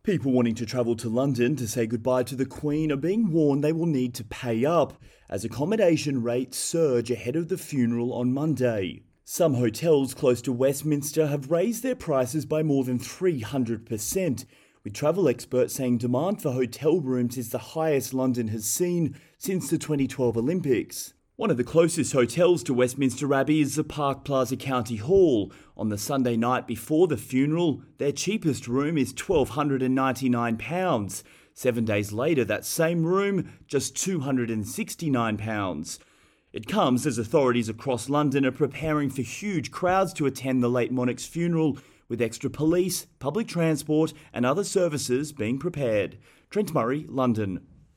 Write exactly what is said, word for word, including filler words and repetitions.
People wanting to travel to London to say goodbye to the Queen are being warned they will need to pay up as accommodation rates surge ahead of the funeral on Monday. Some hotels close to Westminster have raised their prices by more than three hundred percent, with travel experts saying demand for hotel rooms is the highest London has seen since the twenty twelve Olympics. One of the closest hotels to Westminster Abbey is the Park Plaza County Hall. On the Sunday night before the funeral, their cheapest room is one thousand two hundred ninety-nine pounds. Seven days later, that same room, just two hundred sixty-nine pounds. It comes as authorities across London are preparing for huge crowds to attend the late monarch's funeral, with extra police, public transport and other services being prepared. Trent Murray, London.